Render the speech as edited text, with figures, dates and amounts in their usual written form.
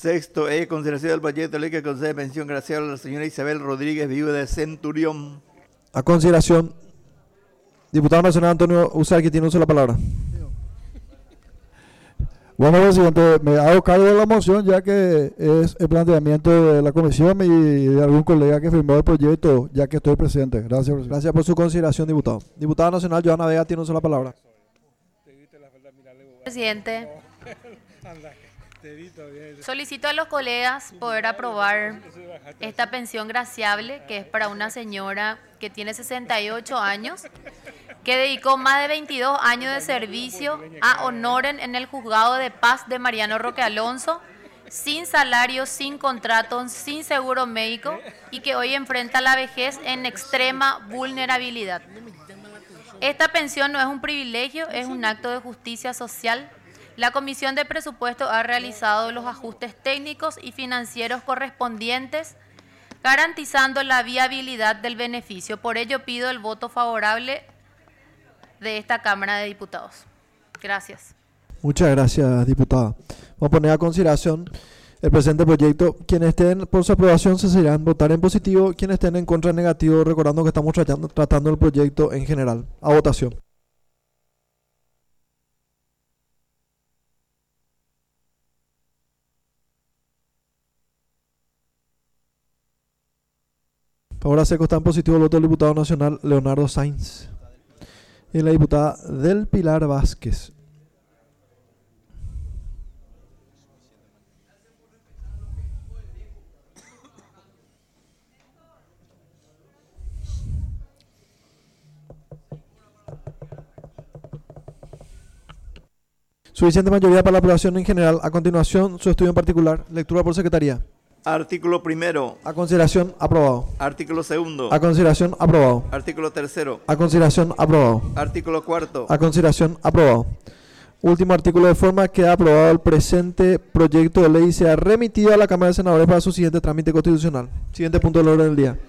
Sexto, consideración del proyecto de ley que concede pensión gracial a la señora Isabel Rodríguez, viuda de Centurión. A consideración, diputado nacional Antonio Usar, que tiene uso de la palabra. Bueno, presidente, me hago cargo de la moción ya que es el planteamiento de la comisión y de algún colega que firmó el proyecto, ya que estoy presente. Gracias, presidente. Gracias por su consideración, diputado. Diputada nacional Joana Vega tiene uso de la palabra. Presidente, solicito a los colegas poder aprobar esta pensión graciable, que es para una señora que tiene 68 años, que dedicó más de 22 años de servicio a Honoren en el Juzgado de Paz de Mariano Roque Alonso, sin salario, sin contrato, sin seguro médico, y que hoy enfrenta la vejez en extrema vulnerabilidad. Esta pensión no es un privilegio, es un acto de justicia social. La Comisión de Presupuesto ha realizado los ajustes técnicos y financieros correspondientes, garantizando la viabilidad del beneficio. Por ello pido el voto favorable de esta Cámara de Diputados. Gracias. Muchas gracias, diputada. Vamos a poner a consideración el presente proyecto. Quienes estén por su aprobación se seguirán votar en positivo, quienes estén en contra en negativo, recordando que estamos tratando el proyecto en general. A votación. Ahora se está en positivo el voto del diputado nacional Leonardo Sainz y la diputada Del Pilar Vázquez. Suficiente mayoría para la aprobación en general. A continuación, su estudio en particular. Lectura por secretaría. Artículo primero. A consideración, aprobado. Artículo segundo. A consideración, aprobado. Artículo tercero. A consideración, aprobado. Artículo cuarto. A consideración, aprobado. Último artículo de forma, queda aprobado el presente proyecto de ley y sea remitido a la Cámara de Senadores para su siguiente trámite constitucional. Siguiente punto del orden del día.